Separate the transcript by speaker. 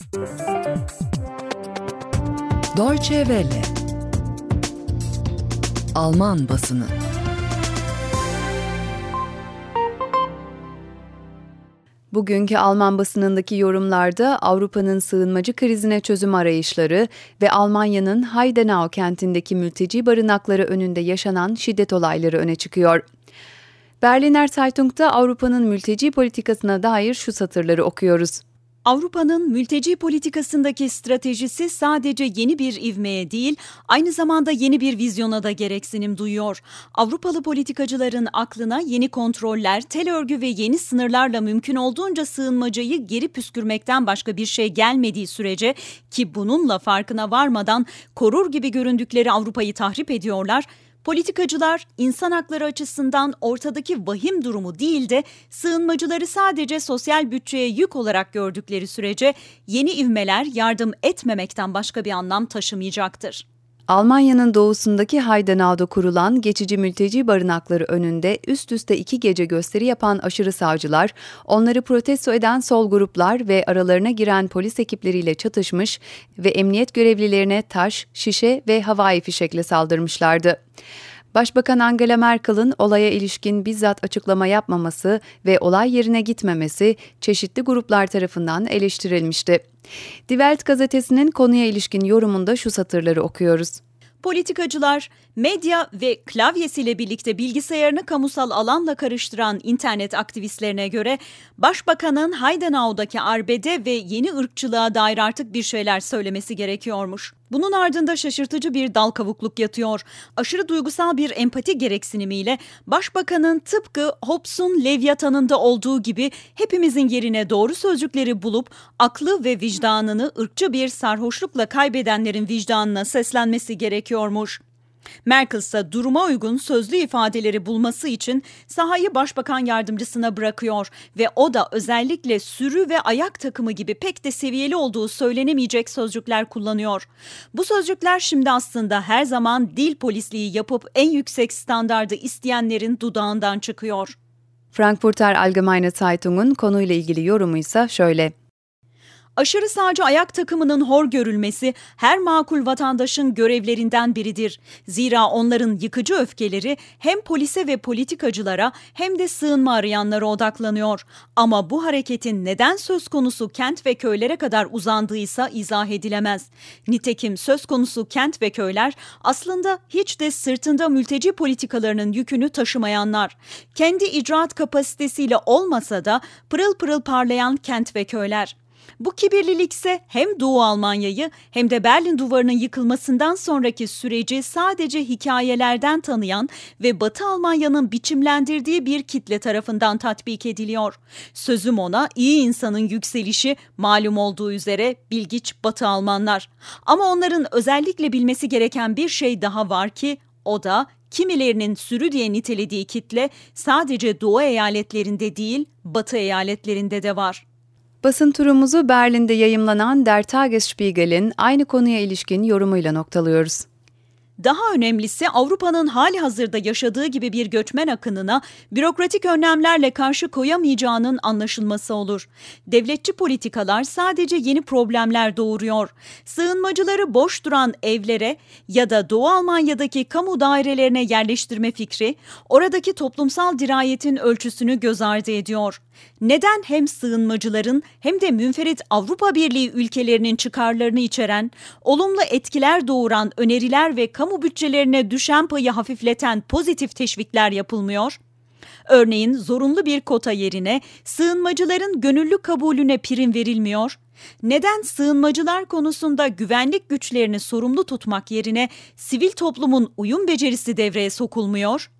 Speaker 1: Deutsche Welle. Alman basını. Bugünkü Alman basınındaki yorumlarda Avrupa'nın sığınmacı krizine çözüm arayışları ve Almanya'nın Heidenau kentindeki mülteci barınakları önünde yaşanan şiddet olayları öne çıkıyor. Berliner Zeitung'da Avrupa'nın mülteci politikasına dair şu satırları okuyoruz.
Speaker 2: Avrupa'nın mülteci politikasındaki stratejisi sadece yeni bir ivmeye değil, aynı zamanda yeni bir vizyona da gereksinim duyuyor. Avrupalı politikacıların aklına yeni kontroller, tel örgü ve yeni sınırlarla mümkün olduğunca sığınmacıyı geri püskürmekten başka bir şey gelmediği sürece ki bununla farkına varmadan korur gibi göründükleri Avrupa'yı tahrip ediyorlar. Politikacılar insan hakları açısından ortadaki vahim durumu değil de sığınmacıları sadece sosyal bütçeye yük olarak gördükleri sürece yeni ivmeler yardım etmemekten başka bir anlam taşımayacaktır.
Speaker 1: Almanya'nın doğusundaki Heidenau'da kurulan geçici mülteci barınakları önünde üst üste 2 gece gösteri yapan aşırı sağcılar, onları protesto eden sol gruplar ve aralarına giren polis ekipleriyle çatışmış ve emniyet görevlilerine taş, şişe ve havai fişekle saldırmışlardı. Başbakan Angela Merkel'in olaya ilişkin bizzat açıklama yapmaması ve olay yerine gitmemesi çeşitli gruplar tarafından eleştirilmişti. Die Welt gazetesinin konuya ilişkin yorumunda şu satırları okuyoruz.
Speaker 2: Politikacılar, medya ve klavyesiyle birlikte bilgisayarını kamusal alanla karıştıran internet aktivistlerine göre Başbakanın Heidenau'daki arbede ve yeni ırkçılığa dair artık bir şeyler söylemesi gerekiyormuş. Bunun ardında şaşırtıcı bir dal kavukluk yatıyor. Aşırı duygusal bir empati gereksinimiyle Başbakanın tıpkı Hobbes'un Leviathan'ında olduğu gibi hepimizin yerine doğru sözcükleri bulup aklı ve vicdanını ırkçı bir sarhoşlukla kaybedenlerin vicdanına seslenmesi gerekiyormuş. Merkel ise duruma uygun sözlü ifadeleri bulması için sahayı başbakan yardımcısına bırakıyor ve o da özellikle sürü ve ayak takımı gibi pek de seviyeli olduğu söylenemeyecek sözcükler kullanıyor. Bu sözcükler şimdi aslında her zaman dil polisliği yapıp en yüksek standardı isteyenlerin dudağından çıkıyor.
Speaker 1: Frankfurter Allgemeine Zeitung'un konuyla ilgili yorumu ise şöyle.
Speaker 2: Aşırı sağcı ayak takımının hor görülmesi her makul vatandaşın görevlerinden biridir. Zira onların yıkıcı öfkeleri hem polise ve politikacılara hem de sığınma arayanlara odaklanıyor. Ama bu hareketin neden söz konusu kent ve köylere kadar uzandığıysa izah edilemez. Nitekim söz konusu kent ve köyler aslında hiç de sırtında mülteci politikalarının yükünü taşımayanlar. Kendi icraat kapasitesiyle olmasa da pırıl pırıl parlayan kent ve köyler. Bu kibirlilikse hem Doğu Almanya'yı hem de Berlin Duvarı'nın yıkılmasından sonraki süreci sadece hikayelerden tanıyan ve Batı Almanya'nın biçimlendirdiği bir kitle tarafından tatbik ediliyor. Sözüm ona iyi insanın yükselişi malum olduğu üzere bilgiç Batı Almanlar. Ama onların özellikle bilmesi gereken bir şey daha var ki o da kimilerinin sürü diye nitelediği kitle sadece Doğu eyaletlerinde değil Batı eyaletlerinde de var.
Speaker 1: Basın turumuzu Berlin'de yayımlanan Der Tagesspiegel'in aynı konuya ilişkin yorumuyla noktalıyoruz.
Speaker 2: Daha önemlisi Avrupa'nın hali hazırda yaşadığı gibi bir göçmen akınına bürokratik önlemlerle karşı koyamayacağının anlaşılması olur. Devletçi politikalar sadece yeni problemler doğuruyor. Sığınmacıları boş duran evlere ya da Doğu Almanya'daki kamu dairelerine yerleştirme fikri, oradaki toplumsal dirayetin ölçüsünü göz ardı ediyor. Neden hem sığınmacıların hem de münferit Avrupa Birliği ülkelerinin çıkarlarını içeren, olumlu etkiler doğuran öneriler ve kamu bütçelerine düşen payı hafifleten pozitif teşvikler yapılmıyor? Örneğin zorunlu bir kota yerine sığınmacıların gönüllü kabulüne prim verilmiyor? Neden sığınmacılar konusunda güvenlik güçlerini sorumlu tutmak yerine sivil toplumun uyum becerisi devreye sokulmuyor?